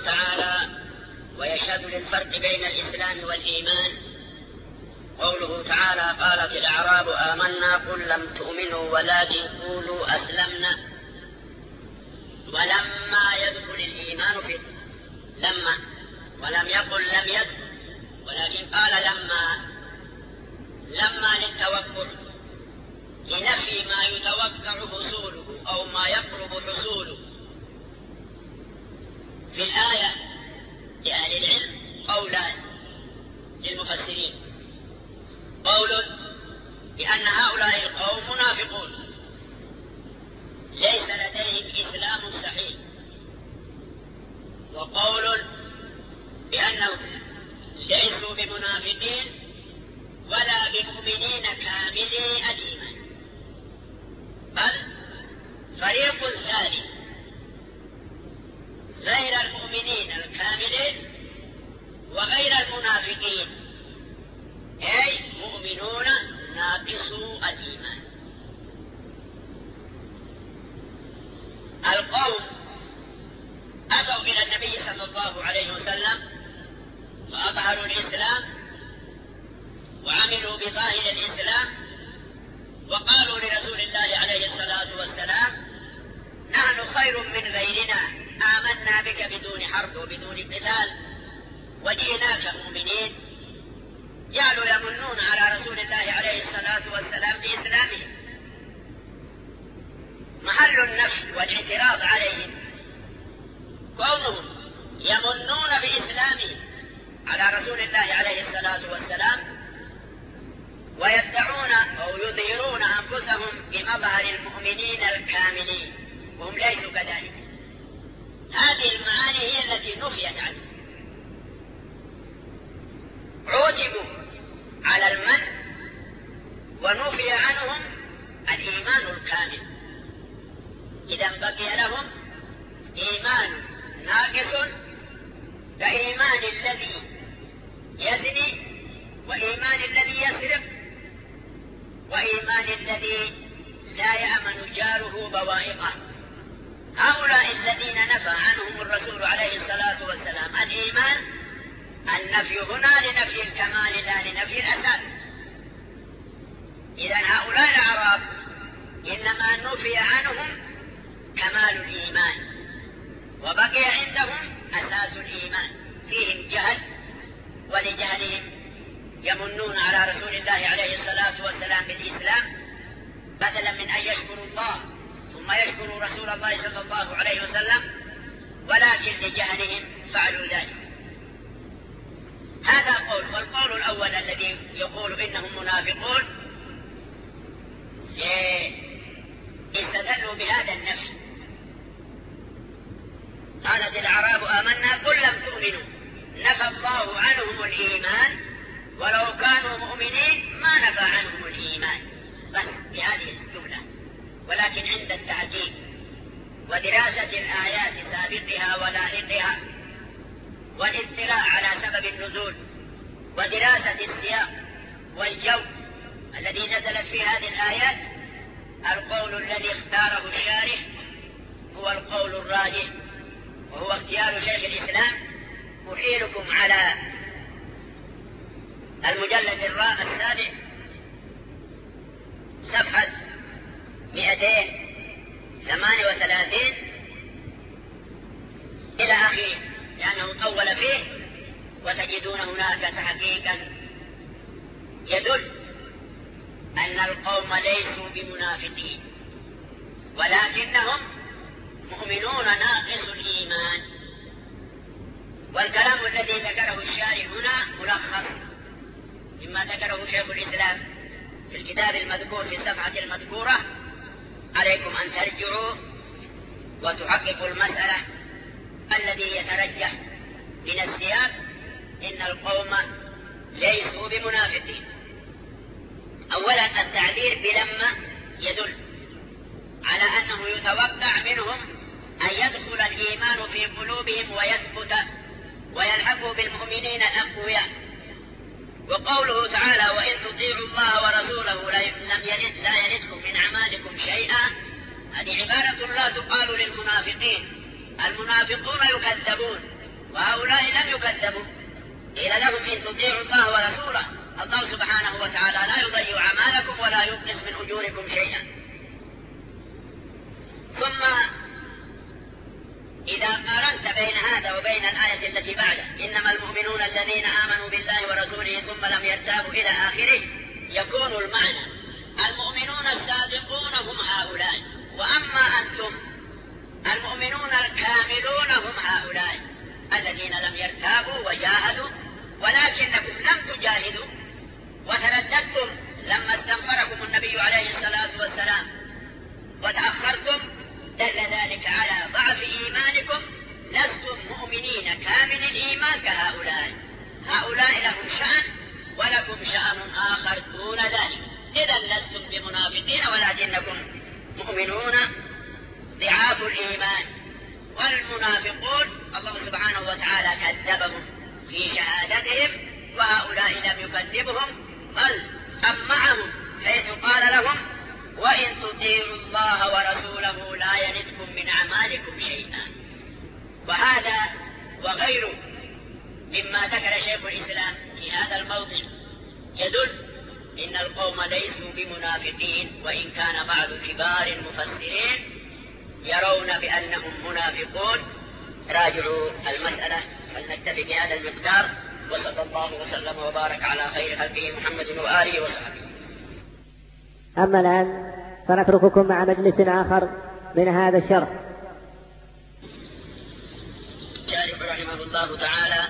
تعالى: ويشهد للفرق بين الإسلام والإيمان. قوله تعالى: قالت الأعراب آمنا قل لم تؤمنوا ولكن قولوا أسلمنا ولما يدخل الإيمان فيه. لما، ولم يقل لم يدخل، ولكن قال لما للتوقع، لنفي ما يتوقع حصوله أو ما يقرب حصوله. في الآية لأهل العلم قولان للمفسرين: قول بأن هؤلاء القوم منافقون ليس لديهم إسلام صحيح، وقول بأنهم ليسوا بمنافقين ولا بمؤمنين كاملي الإيمان، بل فريق ثالث غير المؤمنين الكاملين وغير المنافقين، أي مؤمنون ناقصو الإيمان. القوم أتوا إلى النبي صلى الله عليه وسلم فأظهروا الإسلام وعملوا بظاهر الإسلام، وقالوا لرسول الله عليه الصلاة والسلام: نحن خير من غيرنا، آمنا بك بدون حرب وبدون قتال وجئناك مؤمنين. جعلوا يمنون على رسول الله عليه الصلاة والسلام بإسلامهم. محل النفي والاعتراض عليهم كونهم يمنون بإسلامهم على رسول الله عليه الصلاة والسلام ويدعون أو يظهرون أنفسهم بمظهر المؤمنين الكاملين وهم ليسوا كذلك. هذه المعاني هي التي نفيت عنهم. عوتبوا على المن ونفي عنهم الإيمان الكامل، إذا بقي لهم إيمان ناقص كإيمان الذي يزني وإيمان الذي يسرق وإيمان الذي لا يأمن جاره بوائقه. هؤلاء الذين نفى عنهم الرسول عليه الصلاة والسلام الإيمان، النفي هنا لنفي الكمال لا لنفي الأساس. إذن هؤلاء الأعراب إنما نفي عنهم كمال الإيمان وبقي عندهم أساس الإيمان، فيهم جهل، ولجهلهم يمنون على رسول الله عليه الصلاة والسلام بالإسلام بدلا من أن يشكروا الله ثم يشكروا رسول الله صلى الله عليه وسلم، ولكن لجهلهم فعلوا ذلك. هذا قول. والقول الأول الذي يقول إنهم منافقون استدلوا بهذا النفي. قالت الأعراب آمنا قل لم تؤمنوا، نفى الله عنهم الإيمان، ولو كانوا مؤمنين ما نفى عنهم الإيمان بس بهذه الجملة. ولكن عند التحقيق ودراسة الآيات سابقها ولائقها والاطلاع على سبب النزول ودراسة السياق والجو الذي نزلت في هذه الآيات، القول الذي اختاره الشارح هو القول الراجح، وهو اختيار شيخ الإسلام. أحيلكم على المجلد السابع صفحة 238 إلى آخره، لأنه طول فيه، وتجدون هناك تحقيقا يدل أن القوم ليسوا بمنافقين ولكنهم مؤمنون ناقص الإيمان. والكلام الذي ذكره الشارح هنا ملخص مما ذكره شيخ الإسلام في الكتاب المذكور في الصفحة المذكورة. عليكم أن ترجعوا وتحققوا المسألة الذي يترجح من السياق إن القوم ليسوا بمنافقين. أولا التعبير بلما يدل على أنه يتوقع منهم أن يدخل الإيمان في قلوبهم ويثبت ويلحقوا بالمؤمنين الأقوياء. وقوله تعالى: وإن تطيعوا الله ورسوله لا يلدكم من أعمالكم شيئا، هذه عبارة لا تقال للمنافقين. المنافقون يكذبون وهؤلاء لم يكذبوا. قيل لهم إن تطيعوا الله ورسوله الله سبحانه وتعالى لا يضيع أعمالكم ولا ينقص من أجوركم شيئا. ثم إذا قارنت بين هذا وبين الآية التي بعده إنما المؤمنون الذين آمنوا بالله ورسوله ثم لم يرتابوا إلى آخره، يكون المعنى المؤمنون الصادقون هم هؤلاء، وأما أنتم المؤمنون الكاملون هم هؤلاء الذين لم يرتابوا وجاهدوا، ولكنكم لم تجاهدوا وترددتم لما استنفركم النبي عليه الصلاة والسلام وتأخرتم، دل ذلك على ضعف إيمانكم. لستم مؤمنين كامل الإيمان كهؤلاء. هؤلاء لهم شأن ولكم شأن آخر دون ذلك، إذا لستم بمنافقين ولكنكم مؤمنون ضعاف الإيمان. والمنافقون الله سبحانه وتعالى كذبهم في شهادتهم، وهؤلاء لم يكذبهم بل أمعهم حيث قال لهم وإن تطيعوا الله ورسوله لا يلدكم من أعمالكم شيئا. وهذا وغيره مما ذكر شيخ الإسلام في هذا الموضع يدل إن القوم ليسوا بمنافقين، وإن كان بعض كبار المفسرين يرون بأنهم منافقون. راجعوا المسألة، فلنكتفي بهذا المقدار، وصلى الله وسلم وبارك على خير خلقه محمد وآله وصحبه. أما الآن فنترككم مع مجلس آخر من هذا الشرح. الشارح رحمه الله تعالى